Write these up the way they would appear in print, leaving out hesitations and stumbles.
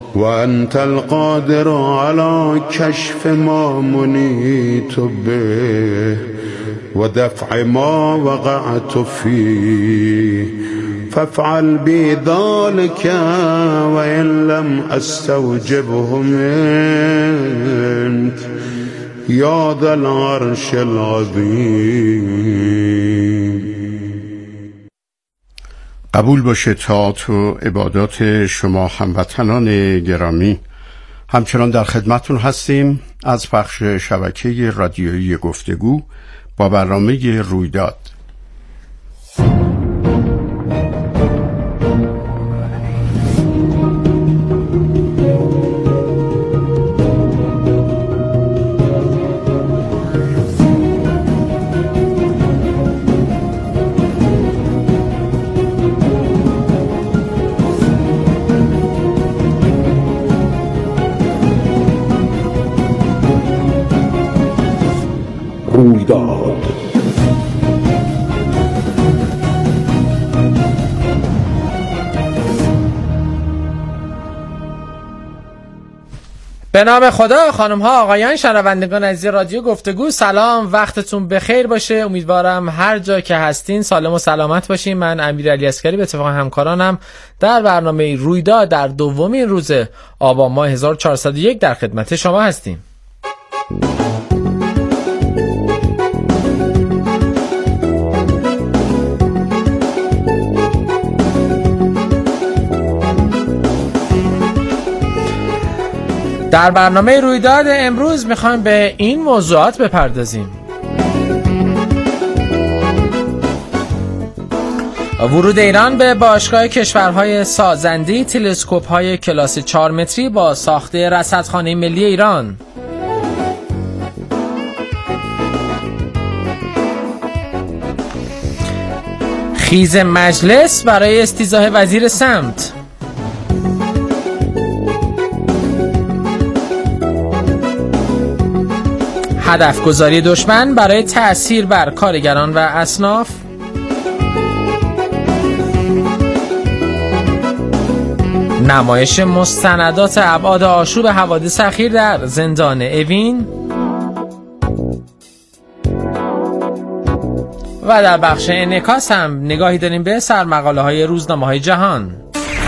وأنت القادر على كشف ما منيت به ودفع ما وقعت فيه، فافعل بي ذلك وإن لم أستوجبه منك یا ذا العرش العظیم. قبول باشه طاعات و عبادات شما هموطنان گرامی. همچنان در خدمتون هستیم از پخش شبکه رادیویی گفتگو با برنامه رویداد. رویداد. به نام خدا. خانم ها آقایان شنوندگان عزیز رادیو گفتگو، سلام، وقتتون بخیر باشه. امیدوارم هر جا که هستین سالم و سلامت باشین. من امیرعلی عسکری به اتفاق همکارانم در برنامه رویداد در دومین روز آبان ماه 1401 در خدمت شما هستیم. در برنامه رویداد امروز میخوایم به این موضوعات بپردازیم: ورود ایران به باشگاه کشورهای سازنده تلسکوپ‌های کلاس 4 متری با ساخت رصدخانه ملی ایران، خیز مجلس برای استیضاح وزیر سمت، هدف گذاری دشمن برای تأثیر بر کارگران و اصناف، نمایش مستندات ابعاد آشوب حوادث اخیر در زندان اوین و در بخش انعکاس هم نگاهی داریم به سرمقاله های روزنامه های جهان.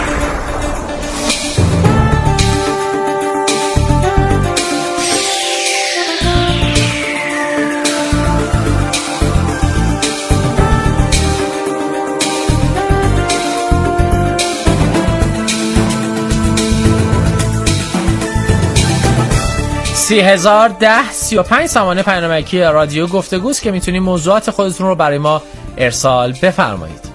$30,010 35 سامانه پیامکی رادیو گفتگوست که میتونید موضوعات خودتون رو برای ما ارسال بفرمایید.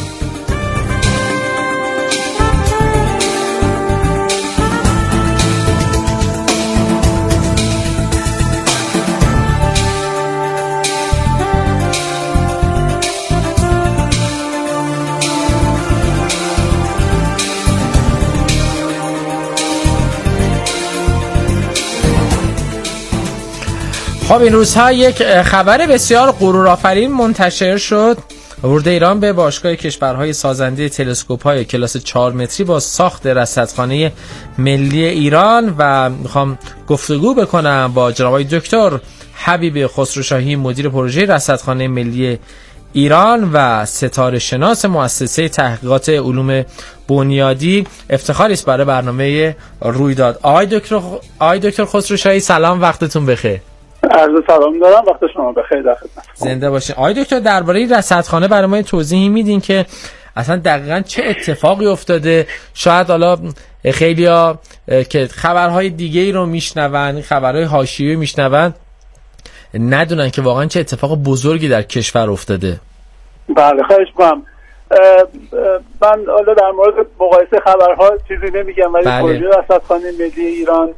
خب این روزها یک خبر بسیار غرورآفرین منتشر شد. ورود ایران به باشگاه کشورهای سازنده تلسکوپ‌های کلاس 4 متری با ساخت رصدخانه ملی ایران و میخوام گفتگو بکنم با جناب دکتر حبیب خسروشاهی، مدیر پروژه رصدخانه ملی ایران و ستاره شناس مؤسسه تحقیقات علوم بنیادی. افتخاری است برای برنامه رویداد. آقای دکتر خسروشاهی سلام، وقتتون بخیر. عرض سلام دارم، وقت شما بخیر. در خدمت. زنده باشین. آقای دکتر درباره رصدخانه برای ما توضیحی میدین که اصلا دقیقاً چه اتفاقی افتاده؟ شاید حالا خیلیا که خبرهای دیگه‌ای رو میشنون، خبرهای حاشیه‌ای میشنون، ندونن که واقعاً چه اتفاق بزرگی در کشور افتاده. بله، خواهش می‌کنم. من حالا در مورد مقایسه خبرها چیزی نمیگم، ولی پروژه رصدخانه ملی ایران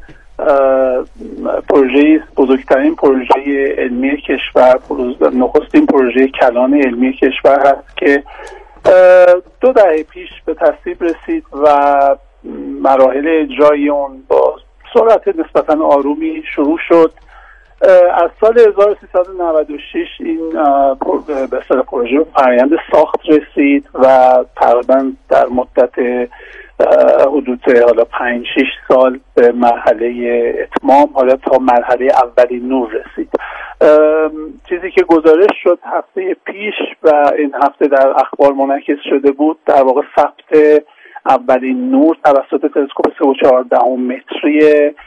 پروژه بزرگترین پروژه علمی کشور، نخستین پروژه کلان علمی کشور هست که 2 دهه پیش به تصویب رسید و مراحل اجرایی اون با سرعت نسبتاً آرومی شروع شد. از سال 1396 این به اصطلاح پروژه فرآیند ساخت رسید و تقریبا در مدت حدود حالا 5-6 سال به مرحله اتمام، حالا تا مرحله اولین نور رسید. چیزی که گزارش شد هفته پیش و این هفته در اخبار منعکس شده بود، در واقع ثبت اولین نور توسط تلسکوپ 3.14 متری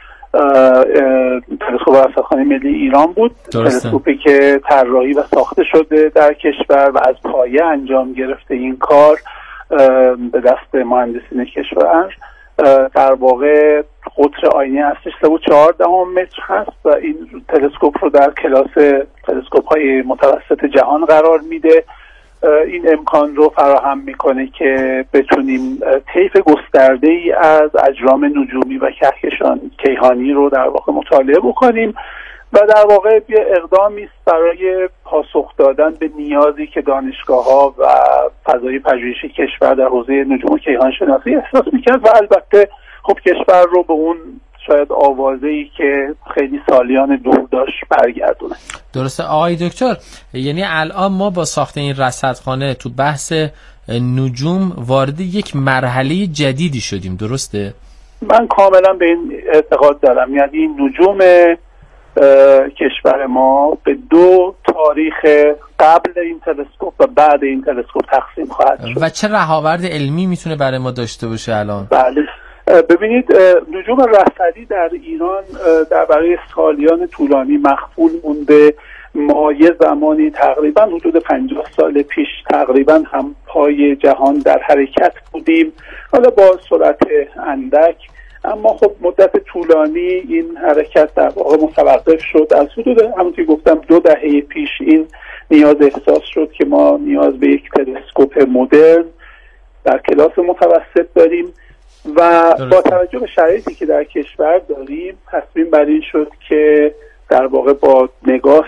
تلسکوپ رصدخانه ملی ایران بود. تلسکوپی که طراحی و ساخته شده در کشور و از پایه انجام گرفته این کار به دست مهندسین کشور. در واقع قطر آینه هستش 3.14 متر هست و این تلسکوپ رو در کلاس تلسکوپ های متوسط جهان قرار میده. این امکان رو فراهم میکنه که بتونیم طیف گسترده ای از اجرام نجومی و کهکشان کیهانی رو در واقع مطالعه بکنیم و در واقع یه اقدامی است برای پاسخ دادن به نیازی که دانشگاه‌ها و فضای پژوهشی کشور در حوزه نجوم و کیهان شناسی احساس می‌کرد و البته خب کشور رو به اون شاید آوازه‌ای که خیلی سالیان دور داشت برگردونه. درسته آقای دکتر، یعنی الان ما با ساخت این رصدخانه تو بحث نجوم وارد یک مرحله جدیدی شدیم، درسته؟ من کاملا به این اعتقاد دارم. یعنی نجوم کشور ما به 2 تاریخ قبل این تلسکوپ و بعد این تلسکوپ تقسیم خواهد شد. و چه رهاورد علمی میتونه برای ما داشته باشه الان؟ بله، ببینید نجوم رصدی در ایران در برای سالیان طولانی مخفول مونده. ما یه زمانی تقریبا حدود 50 سال پیش تقریبا هم پای جهان در حرکت بودیم، حالا با سرعت اندک، اما خب مدت طولانی این حرکت در واقع متوقف شد. از حدود همونطور گفتم 2 دهه پیش این نیاز احساس شد که ما نیاز به یک تلسکوپ مدرن در کلاس متوسط داریم و با توجه به شرایطی که در کشور داریم تصمیم بر این شد که در واقع با نگاه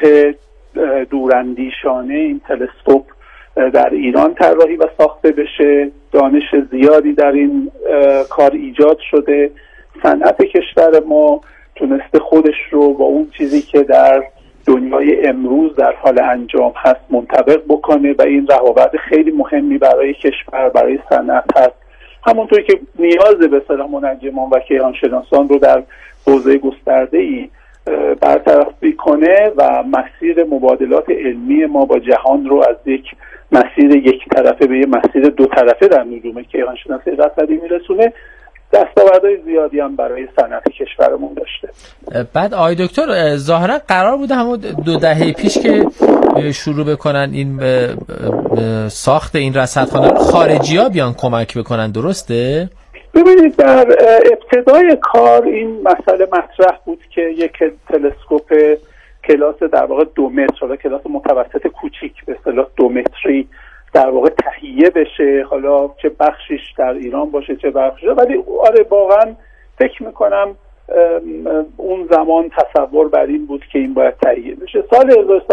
دوراندیشانه این تلسکوپ در ایران طراحی و ساخته بشه. دانش زیادی در این کار ایجاد شده. صنعت کشور ما تونسته خودش رو با اون چیزی که در دنیای امروز در حال انجام هست منطبق بکنه و این رهاورد خیلی مهمی برای کشور، برای صنعت هست. همونطوری که نیاز به اصطلاح منجمان و کیهانشناسان رو در حوزه گسترده‌ای برطرف میکنه و مسیر مبادلات علمی ما با جهان رو از یک مسیر یک طرفه به یک مسیر 2 طرفه در نجوم کیهانشناسی رصدی میرسونه. دستاوردهای زیادی هم برای صنعت کشورمون داشته. بعد آقای دکتر ظاهرا قرار بوده همون 2 دهه پیش که شروع بکنن این ساخت این رصدخانه رو خارجی‌ها بیان کمک بکنن، درسته؟ ببینید در ابتدای کار این مسئله مطرح بود که یک تلسکوپ کلاس در واقع 2 متر، حالا کلاس متوسط کوچیک به اصطلاح 2 متری در واقع تهیه بشه، حالا چه بخشیش در ایران باشه چه بخشیش، ولی آره واقعا فکر میکنم اون زمان تصور بر این بود که این باید تهیه بشه. سال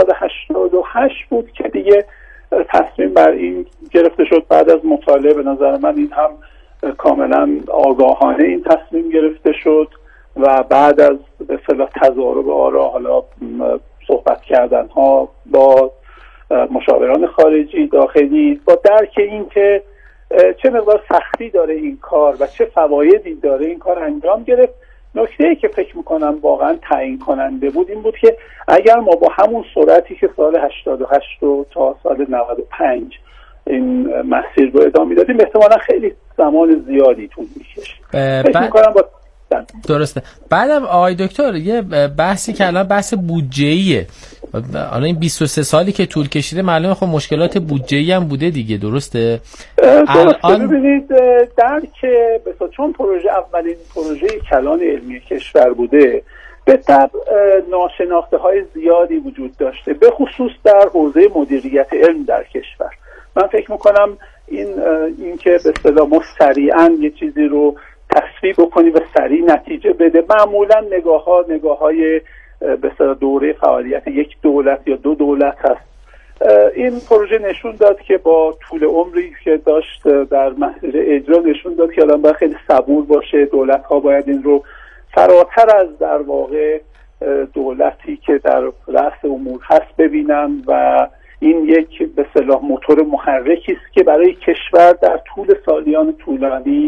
1988 بود که دیگه تصمیم بر این گرفته شد. بعد از مطالعه به نظر من این هم کاملا آگاهانه این تصمیم گرفته شد و بعد از به اصطلاح تضارب آرا، حالا صحبت کردن ها با مشاوران خارجی داخلی، با درک این که چه مقدار سختی داره این کار و چه فوایدی داره این کار انجام گرفت. نکته‌ای که فکر میکنم واقعا تعیین کننده بود این بود که اگر ما با همون سرعتی که سال 88 و تا سال 95 این مسیر رو ادامه دادیم احتمالا خیلی زمان زیادی طول می‌کشه. فکر می‌کنم با درسته. بعدم آقای دکتر یه بحثی که الان بحث بودجه‌ایه. الان این 23 سالی که طول کشیده معلومه خب مشکلات بودجه‌ای هم بوده دیگه، درسته؟ الان ببینید درک چون پروژه اولین پروژه کلان علمی کشور بوده، به طبع ناشناخته‌های زیادی وجود داشته، به خصوص در حوزه مدیریت علم در کشور. من فکر میکنم این که به اصطلاح ما سریعا یه چیزی رو تصویب بکنیم و سریع نتیجه بده، معمولا نگاه‌های به اصطلاح دوره فعالیت یک دولت یا 2 دولت هست. این پروژه نشون داد که با طول عمری که داشت در مسیر اجرا نشون داد که الان باید خیلی صبور باشه. دولت‌ها باید این رو فراتر از در واقع دولتی که در رأس امور هست ببینن و این یک به اصطلاح موتور محرکی است که برای کشور در طول سالیان طولانی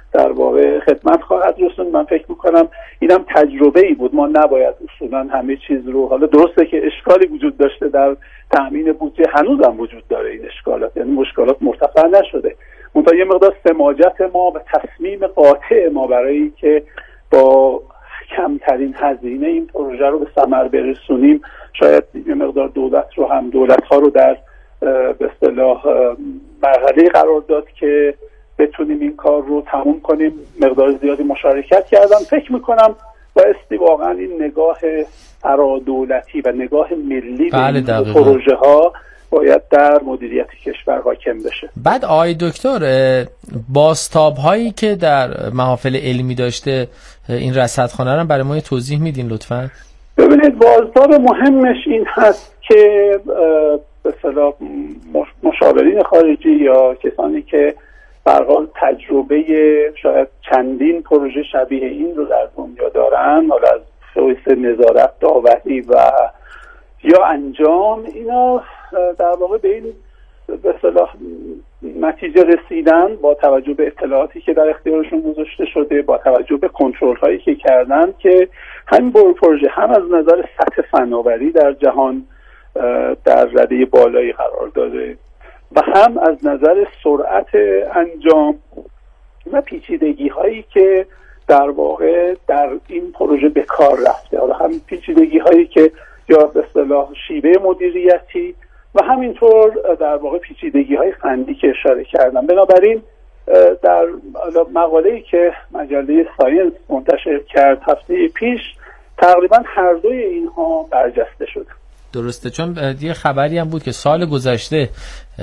در واقع خدمت خواهد رسوند. من فکر میکنم اینم تجربه ای بود. ما نباید اصولا همه چیز رو، حالا درسته که اشکالی وجود داشته در تامین بودجه، هنوزم وجود داره این اشکالات، یعنی مشکلات مرتفع نشده، منتها یه مقدار سماجت ما و تصمیم قاطع ما برای که با کمترین هزینه این پروژه رو به ثمر برسونیم، شاید یه مقدار دولت‌ها رو در به اصطلاح مرحله قرار داد که بتونیم این کار رو تموم کنیم. مقدار زیادی مشارکت کردم. فکر میکنم بایستی واقعا این نگاه فرادولتی و نگاه ملی به پروژه ها باید در مدیریت کشور حاکم بشه. بعد آقای دکتر، بازتاب هایی که در محافل علمی داشته این رصدخانه رو برای ما توضیح میدین لطفاً؟ ببینید، بازتاب مهمش این هست که به اصطلاح مشاورین خارجی یا کسانی که به هر حال تجربه شاید چندین پروژه شبیه این رو در دنیا دارن، حالا از حیث نظارت، داوری و یا انجام، اینا در واقع به این به اصطلاح نتیجه رسیدن با توجه به اطلاعاتی که در اختیارشون گذاشته شده، با توجه به کنترل هایی که کردن، که همین پروژه هم از نظر سطح فناوری در جهان در رده بالایی قرار داره و هم از نظر سرعت انجام و پیچیدگی هایی که در واقع در این پروژه به کار رفته، حالا هم پیچیدگی هایی که یا به اصطلاح شیوه مدیریتی و همینطور در واقع پیچیدگی های فنی که اشاره کردم. بنابراین در مقاله‌ای که مجله ساینس منتشر کرد هفته پیش، تقریبا هر دوی اینها برجسته شده. درسته، چون یه خبری هم بود که سال گذشته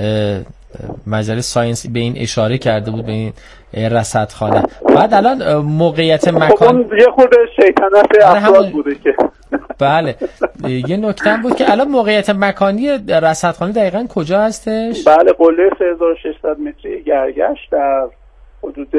مجله ساینس به این اشاره کرده بود، به این رصدخانه. بعد الان موقعیت مکان یه خورده شیطنت افراد بوده که بله، یه نکته بود که الان موقعیت مکانی رصدخانه دقیقاً کجا هستش؟ بله، قله 3600 متری گرگش در حدود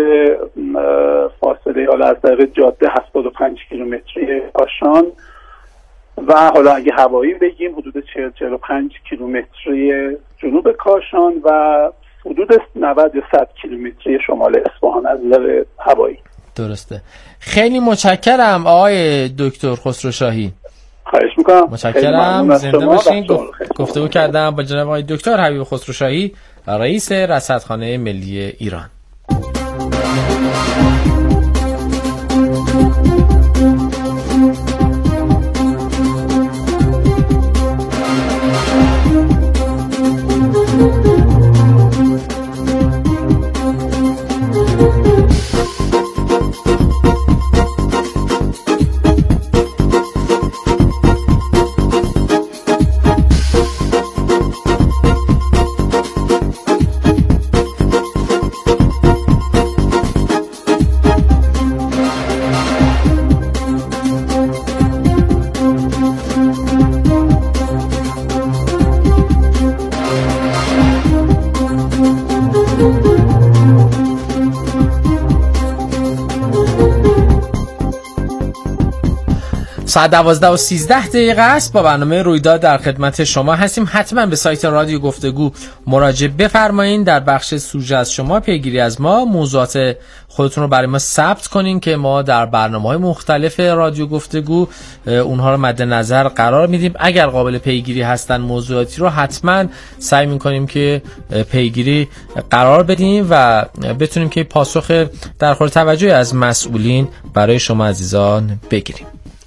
فاصله حالا از طریق جاده 75 کیلومتری کاشان و حالا اگه هوایی بگیم حدود 40-45 کیلومتری جنوب کاشان و حدود 90 یا 100 کیلومتری شمال اصفهان از نظر هوایی. درسته. خیلی متشکرم آقای دکتر خسروشاهی. خواهش میکنم. متشکرم، زنده باشین. گفتگو کردم با جناب آقای دکتر حبیب خسروشاهی، رئیس رصدخانه ملی ایران. ساعت 12:13 است. با برنامه رویداد در خدمت شما هستیم. حتما به سایت رادیو گفتگو مراجعه بفرمایید. در بخش سوژه از شما پیگیری از ما، موضوعات خودتون رو برای ما ثبت کنین که ما در برنامه‌های مختلف رادیو گفتگو اونها رو مد نظر قرار میدیم. اگر قابل پیگیری هستن موضوعاتی رو حتما سعی می‌کنیم که پیگیری قرار بدیم و بتونیم که پاسخ در خور توجه از مسئولین برای شما عزیزان بگیریم.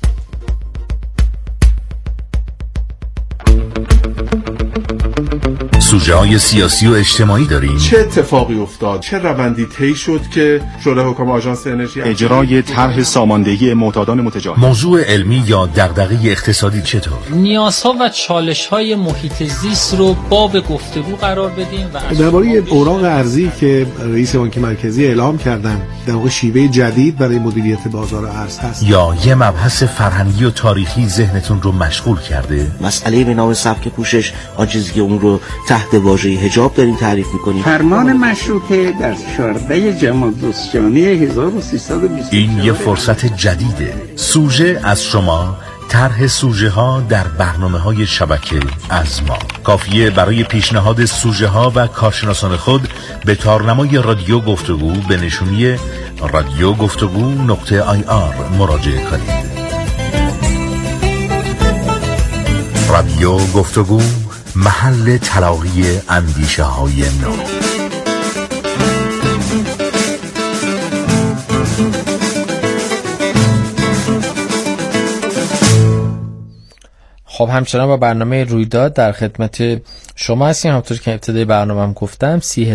سوژه‌های سیاسی و اجتماعی داریم. چه اتفاقی افتاد؟ چه روندی طی شد که شورای حکام آژانس انرژی اجرای طرح ساماندهی معتادان متجاوز؟ موضوع علمی یا دغدغه اقتصادی چطور؟ نیازها و چالش‌های محیط زیست رو باب گفتگو قرار بدیم و درباره اوراق ارزی که رئیس بانک مرکزی اعلام کردن، در واقع شیوه جدید برای مدیریت بازار ارز هست. یا یه مبحث فرهنگی و تاریخی ذهنتون رو مشغول کرده؟ مسئله به نام سبک پوشش، آن چیزی که اون رو تحت واژه حجاب داریم تعریف می‌کنیم. فرمان مشروطه در 14 جمادی 1320. این یه فرصت جدیده. سوژه از شما طرح سوژه ها در برنامه‌های شبکه از ما. کافیه برای پیشنهاد سوژه ها و کارشناسان خود به تارنمای رادیو گفتگو به نشونی radiogفتگو.ir مراجعه کنید. رادیو گفتگو، محل تلاقی اندیشه های نو. خب همچنان با برنامه رویداد در خدمت شما هستیم. همونطور که ابتدای برنامه هم گفتم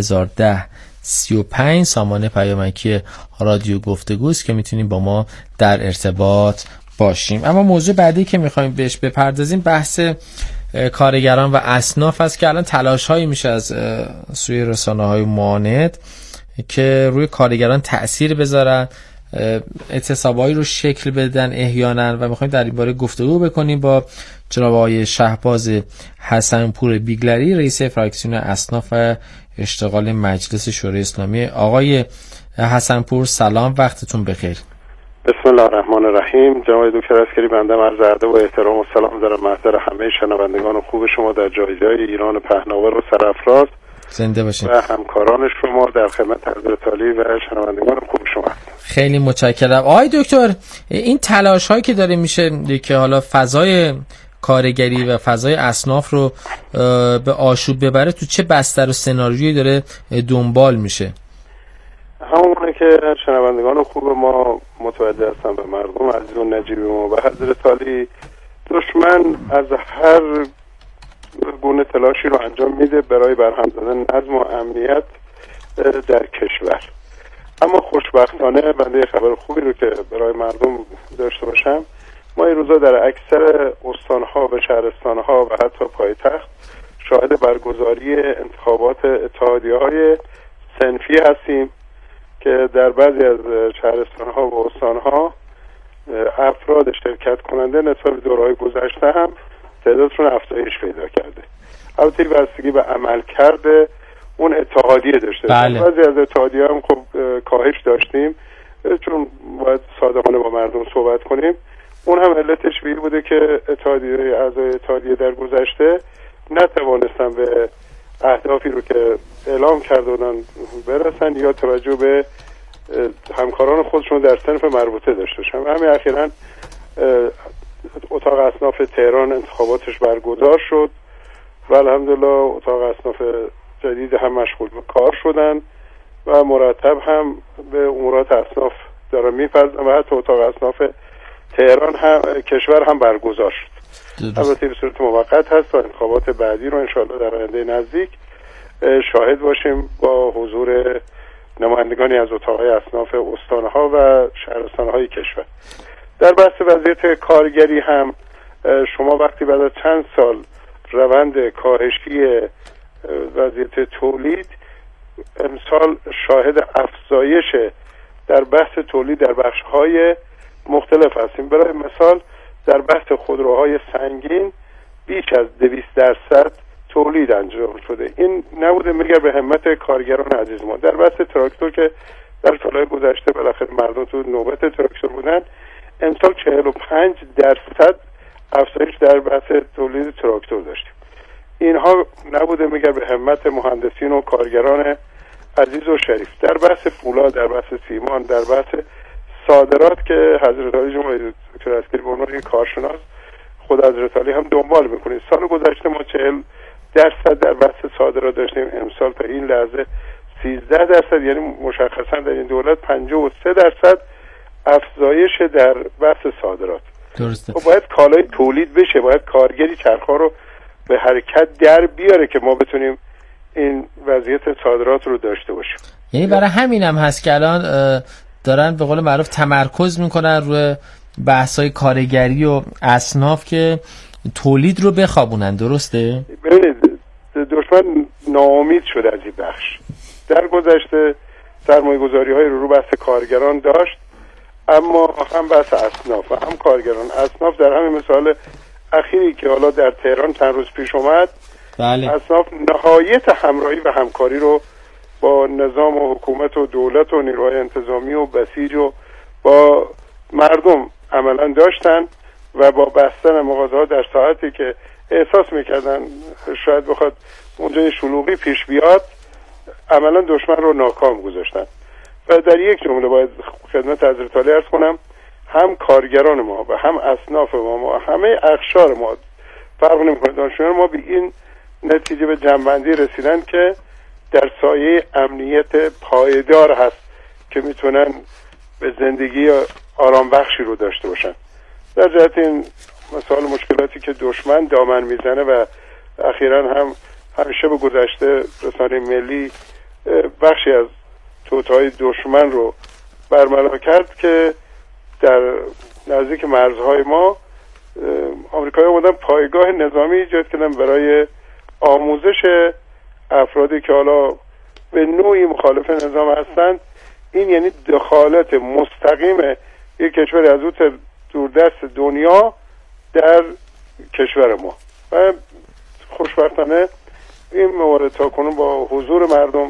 301035 سامانه پیامکی رادیو گفتگو است که میتونیم با ما در ارتباط باشیم. اما موضوع بعدی که میخوایم بهش بپردازیم بحث کارگران و اصناف است که الان تلاش هایی میشه از سوی رسانه های معاند که روی کارگران تأثیر بذارن، اعتصابایی رو شکل بدن احیانا، و میخوایم در این باره گفتگو بکنیم با جناب آقای شهباز حسنپور بیگلری، رئیس فراکسیون اصناف و اشتغال مجلس شورای اسلامی. آقای حسنپور سلام، وقتتون بخیر. بسم الله الرحمن الرحیم. جناب دکتر عسکری، بنده عرض ادب و احترام و سلام دارم محضر همه شنوندگان خوب شما در جای ایران پهناور و سرافراز. زنده باشین. و همکاران شما در خدمت حضرت عالی و شنوندگان خوب شما. خیلی متشکرم. آقای دکتر، این تلاش هایی که داره میشه که حالا فضای کارگری و فضای اصناف رو به آشوب ببره، تو چه بستر و سناریویی داره دنبال میشه؟ همونه که شنوندگان خوب ما متوجه هستن، به مردم عزیز و نجیب ما و حضرت عالی، دشمن از هر گونه تلاشی رو انجام میده برای برهم زدن نظم و امنیت در کشور. اما خوشبختانه بنده خبر خوبی رو که برای مردم داشته باشم، ما این روزا در اکثر استانها و شهرستانها و حتی پایتخت شاهد برگزاری انتخابات اتحادیه‌های صنفی هستیم که در بعضی از شهرستانها و استانها افراد شرکت کننده نسبت به دوره‌های گذشته هم تعدادشون افزایش پیدا کرده. البته بستگی به عمل کرده اون اتحادیه داشته. بله. بعضی از اتحادیه هم خب کاهش داشتیم، چون باید صادقانه با مردم صحبت کنیم. اون هم علتش به این بوده که اعضای اتحادیه در گذشته نتوانستن به اهدافی رو که اعلام کردن برسن یا توجه به همکاران خودشون در صنف مربوطه داشته باشن. همین اخیراً اتاق اصناف تهران انتخاباتش برگزار شد و الحمدلله اتاق اصناف جدید هم مشغول به کار شدن و مرتب هم به امورات اصناف دارن می‌پردازن و حتی اتاق اصناف تهران هم کشور هم برگزار شد. البته به صورت موقت هست و انتخابات بعدی رو انشاءالله در آینده نزدیک شاهد باشیم با حضور نمایندگانی از اتاق‌های اصناف استان‌ها و شهرستان‌های کشور. در بحث وضعیت کارگری هم شما وقتی بعد از چند سال روند کاهشی وضعیت تولید، امسال شاهد افزایش در بحث تولید در بخش‌های مختلف هستیم. برای مثال در بحث خودروهای سنگین بیش از 200% تولید انجام شده. این نبوده مگر به همت کارگران عزیز ما. در بحث تراکتور که در سالهای گذشته بالاخره مردم تو نوبت تراکتور بودن، امسال 45% افزایش در بحث تولید تراکتور داشتیم. اینها نبوده مگر به همت مهندسین و کارگران عزیز و شریف. در بحث فولاد، در بحث سیمان، در بحث صادرات که حضرت عالی جمهوری دکتر عسکری به عنوان کارشناس خود حضرت عالی هم دنبال میکنید. سال گذشته ما 40% در بحث صادرات داشتیم، امسال تا این لحظه 13%، یعنی مشخصا در این دولت 53% افزایش در بحث صادرات. درسته. خب باید کالای تولید بشه، باید کارگری چرخ‌ها رو به حرکت در بیاره که ما بتونیم این وضعیت صادرات رو داشته باشیم. یعنی برای همین هم هست که الان دارن به قول معروف تمرکز میکنن روی بحث‌های کارگری و اصناف که تولید رو بخوابونن. درسته؟ ببینید دشمن ناامید شده از این بخش. در گذشته سرمایه‌گذاری‌های رو بحث کارگران داشت، اما هم بحث اصناف و هم کارگران. اصناف در همین مثال اخیری که حالا در تهران چند روز پیش اومد، بله. اصناف نهایت همراهی و همکاری رو با نظام و حکومت و دولت و نیروهای انتظامی و بسیج و با مردم عملا داشتن و با بستن مغازه‌ها در ساعتی که احساس میکردن شاید بخواد اونجا شلوغی پیش بیاد، عملا دشمن رو ناکام گذاشتن. و در یک جمله باید خدمت حضرت عالی عرض کنم، هم کارگران ما و هم اصناف ما همه اقشار ما، فرق نمی‌کنه، دانشجویان ما به این نتیجه به جنبندی رسیدن که در سایه امنیت پایدار هست که میتونن به زندگی آرام بخشی رو داشته باشن. در جهت این مثال مشکلاتی که دشمن دامن میزنه و اخیراً هم همیشه به گذشته رسانه ملی بخشی از توطئه‌های دشمن رو برملا کرد که در نزدیک مرزهای ما آمریکایی‌ها اومدن پایگاه نظامی ایجاد کردن برای آموزش افرادی که حالا به نوعی مخالف نظام هستند. این یعنی دخالت مستقیم یک کشور از اون دوردست دنیا در کشور ما و خوشبختانه این موارد تاکنون با حضور مردم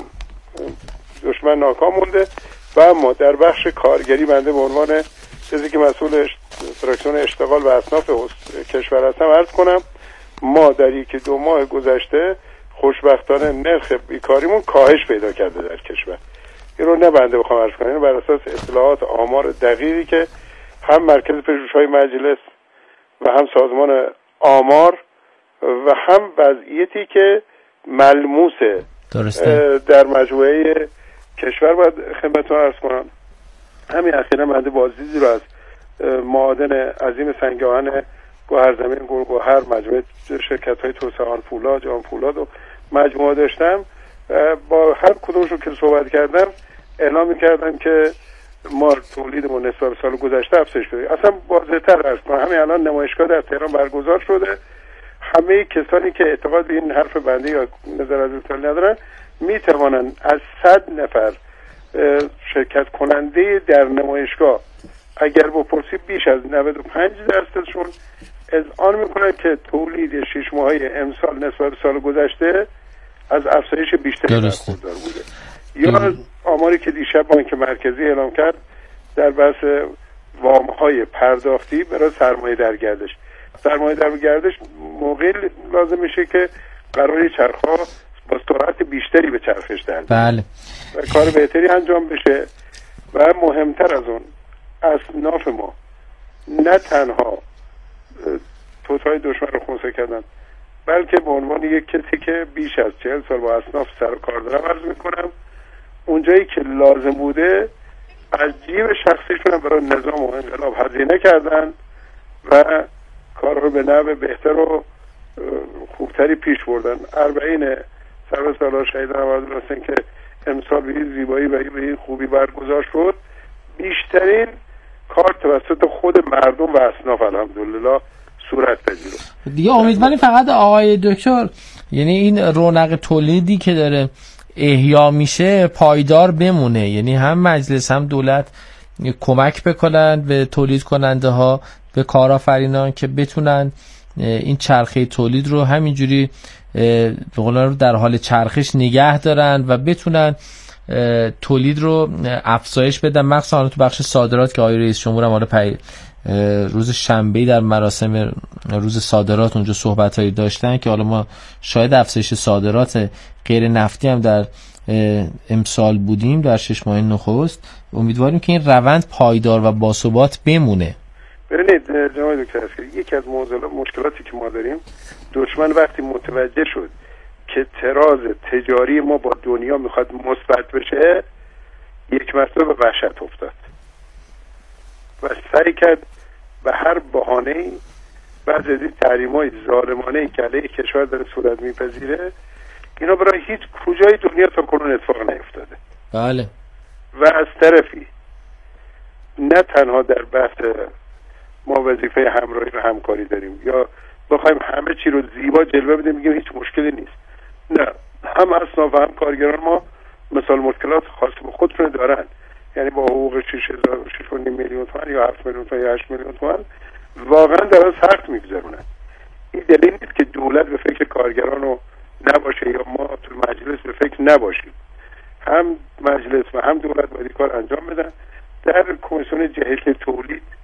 دشمن ناکام مونده و اما در بخش کارگری بنده به عنوان کسی که مسئول فراکسیون اشتغال و اصناف کشور هستم عرض کنم ما در 1-2 ماه گذشته خوشبختانه نرخ بیکاریمون کاهش پیدا کرده در کشور. این رو نه بنده بخوام عرض کنم، بر اساس اطلاعات آمار دقیقی که هم مرکز پژوهش‌های مجلس و هم سازمان آمار و هم وضعیتی که ملموسه در مجموعه کشور باید خدمتتون عرض کنم. همین اخیراً بنده بازدیدی رو از معادن عظیم سنگ آهن گوهرزمین گوهر مجموعه شرکت‌های توسعه فولاد، جام فولاد و مجموعه داشتم. با هر کدومشون که صحبت کردم اعلام می‌کردن که ما تولیدمون نسبت به سال گذشته افزایش پیدا کرده. اصلا واضح‌تر عرض کنم، همین الان نمایشگاه در تهران برگزار شده. همه کسانی که اعتقاد به این حرف بنده یا نظر از اون ندارن میتوانن از 100 نفر شرکت کننده در نمایشگاه اگر بپرسی بیش از 95%شون اذعان میکنن که تولید 6 ماهه امسال نسبت به سال گذشته از افزایش بیشتری برخوردار بوده. یا آماری که دیشب بانک مرکزی اعلام کرد در بحث وام‌های پرداختی برای سرمایه در گردش. سرمایه در گردش موقعی لازم میشه که قراری چرخ‌ها با سرعت بیشتری به چرخش در بیاد. بله. و کار بهتری انجام بشه و مهمتر از اون اصناف ما نه تنها توطئه‌های دشمن رو خنثی کردن بلکه به عنوان یک کسی که بیش از 40 سال با اصناف سر و کار دارم عرض میکنم اونجایی که لازم بوده از جیب شخصیشون هم برای نظام و انقلاب هزینه کردن و کار رو به نحو بهتر و خوبتری پیش بردن. 40 سربازسالار شهید عبدالحسین که امسال به این زیبایی و به این خوبی برگزار شد بیشترین کار توسط خود مردم و اصناف الحمدلله صورت پذیرفت. دیگه امیدواریم فقط آقای دکتر یعنی این رونق تولیدی که داره احیا میشه پایدار بمونه، یعنی هم مجلس هم دولت کمک بکنن به تولید کننده ها، به کارآفرینان که بتونن این چرخه تولید رو همینجوری به قول رو در حال چرخش نگه دارن و بتونن تولید رو افزایش بدن، مخصوصا تو بخش صادرات که آقای رئیس جمهور هم حالا روز شنبه در مراسم روز صادرات اونجا صحبتایی داشتن که حالا ما شاهد افزایش صادرات غیر نفتی هم در امسال بودیم در 6 ماه نخست. امیدواریم که این روند پایدار و باثبات بمونه. ببینید جناب دکتر اسکری، یکی از مشکلاتی که ما داریم دشمن وقتی متوجه شد که تراز تجاری ما با دنیا میخواد مثبت بشه یک مرتبه به وحشت افتاد و سعی کرد به هر بهانه‌ای بعد از این تحریم‌های ظالمانه‌ای که علیه کشور داره صورت میپذیره اینا برای هیچ کجای دنیا تا کنون اتفاق نیفتاده. بله. و از طرفی نه تنها در بحث ما وظیفه همراهی و همکاری داریم یا بخوایم همه چی رو زیبا جلوه بدیم بگیم هیچ مشکلی نیست، نه، هم اصناف و هم کارگران ما مثال مشکلات خاص به خودشون دارن، یعنی با حقوق 6.5 میلیون تومان یا 7 میلیون تومان یا 8 میلیون تومان واقعا دارن سخت میگذرونن. این دلیل نیست که دولت به فکر کارگران رو نباشه یا ما تو مجلس به فکر نباشیم. هم مجلس و هم دولت باید کار انجام بدن. در کمیسیون جهش تولید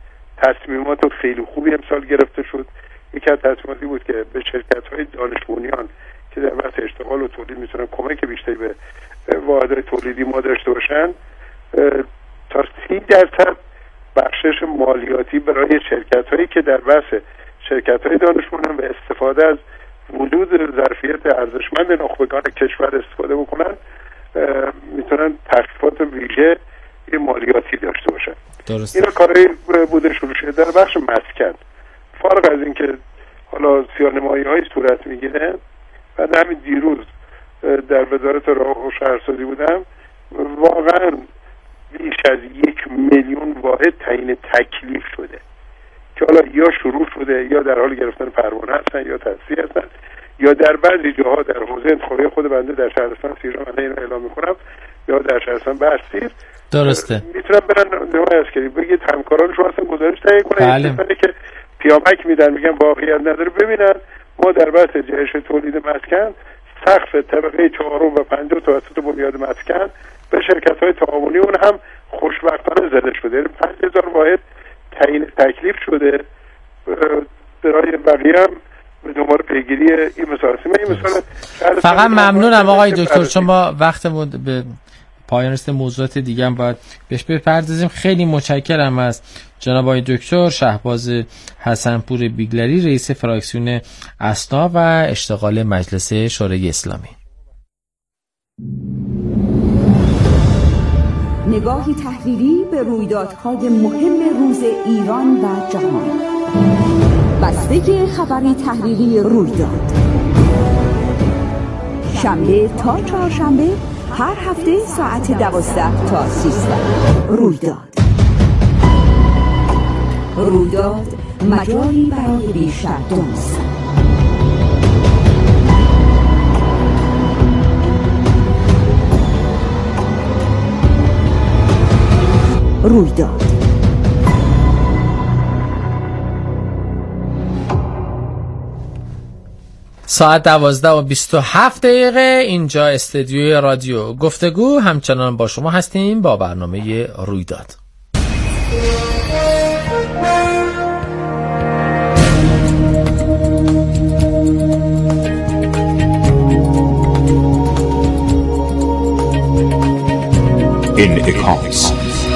تصمیمات خیلی خوبی امسال گرفته شد. یکی از تصمیماتی بود که به شرکت‌های دانش بنیان که در بحث اشتغال و تولید میتونن کمک بیشتری به واحدهای تولیدی ما داشته باشن، تا 30% بخشش مالیاتی برای شرکت‌هایی که در بحث شرکت‌های دانش بنیان و استفاده از وجود ظرفیت ارزشمند نخبگان کشور استفاده بکنن، میتونن تخفیفات ویژه مالیاتی داشته باشن. درست. اینا کارهایی بوده شروع شده. در بخش مسکن، فارغ از اینکه حالا سیاه‌نمایی‌های صورت میگیره، و همین دیروز در وزارت راه و شهرسازی بودم، واقعا بیش از 1,000,000 واحد تعیین تکلیف شده که حالا یا شروع شده یا در حال گرفتن پروانه هستن یا تصحیح هستن، یا در بعضی جاها در حوزه انتخابی خود بنده در شهرستان سیرجان من اینو اعلام میکنم، یا در شهرستان بستیر درسته میتونن برن نمای عسکری بگید همکارانشون اصلا گزارش تهیه کنن، کسانی که پیامک میدن میگن واقعیت نداره ببینن ما در بحث جهش تولید مسکن سقف طبقه 4 و 5 توسط بنیاد مسکن به شرکت‌های تعاونی اون هم خوشبختانه زده شده، یعنی 5000 واحد تعیین تکلیف شده. برای بقیه هم به دنبال پیگیری این مسائل فقط ممنونم آقای دکتر، چون ما وقتمون به پایان رسید، موضوعات دیگه هم باید بهش بپردازیم. خیلی متشکرم از جناب آقای دکتر شهباز حسنپور بیگلری، رئیس فراکسیون اسنا و اشتغال مجلس شورای اسلامی. نگاهی تحلیلی به رویدادهای مهم روز ایران و جهان. بستگی خبری تحلیلی رویداد، شنبه تا چهارشنبه هر هفته ساعت 12 تا 13. رویداد مجالی برای بیشتر دانستن. رویداد ساعت 12:27 اینجا استودیوی رادیو گفتگو، همچنان با شما هستیم با برنامه رویداد. انعکاس.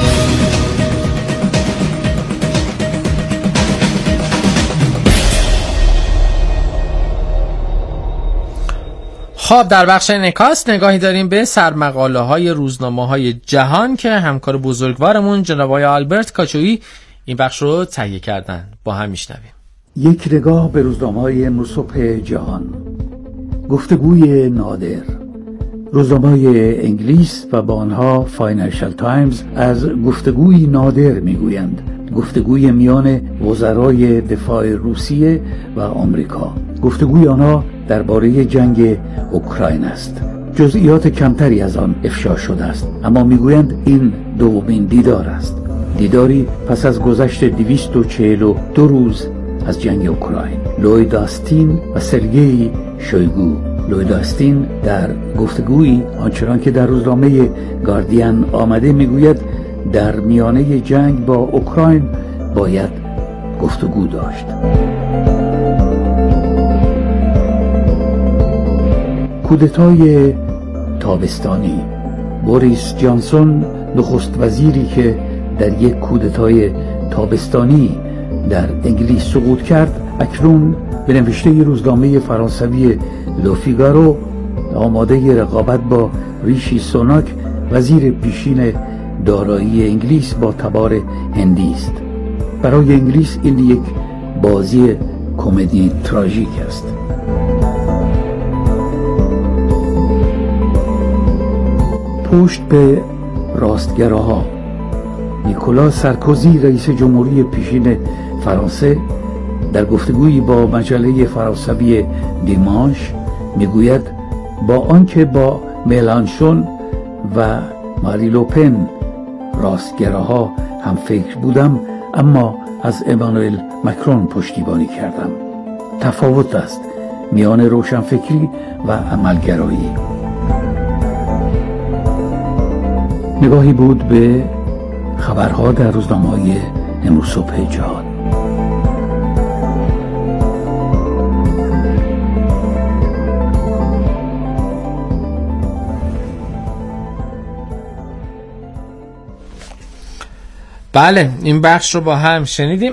خب در بخش انعکاس نگاهی داریم به سرمقاله های روزنامه های جهان که همکار بزرگوارمون جناب آقای آلبرت کاچویی این بخش رو تهیه کردن. با هم میشنویم. یک نگاه به روزنامه های امروز صبح جهان. گفتگوی نادر. روزنامه های انگلیس و با آنها فاینانشال تایمز از گفتگوی نادر میگویند. گفتگوی میان وزرای دفاع روسیه و آمریکا. گفتگوی آنها درباره جنگ اوکراین است. جزئیات کمتری از آن افشا شده است، اما میگویند این دومین دیدار است. دیداری پس از گذشت 242 روز از جنگ اوکراین. لوید آستین و سرگئی شویگو. لوید آستین در گفتگویی آنچنان که در روزنامه گاردین آمده میگوید در میانه جنگ با اوکراین باید گفتگو داشت. کودتای تابستانی. بوریس جانسون نخست وزیری که در یک کودتای تابستانی در انگلیس سقوط کرد، اکنون به نوشته روزنامه فرانسوی لوفیگارو آماده رقابت با ریشی سوناک وزیر پیشین دارایی انگلیس با تبار هندی است. برای انگلیس این یک بازی کمدی تراژیک است. پشت به راستگراها. نیکولا سارکوزی رئیس جمهوری پیشین فرانسه در گفتگویی با مجله فرانسوی دیمانش میگوید با آنکه با ملانشون و ماری لوپن راستگراها هم فکر بودم، اما از امانوئل مکرون پشتیبانی کردم. تفاوت است میان روشنفکری و عملگرایی. نگاهی بود به خبرها در روزنامه‌های امروز صبح جهان. بله، این بخش رو با هم شنیدیم.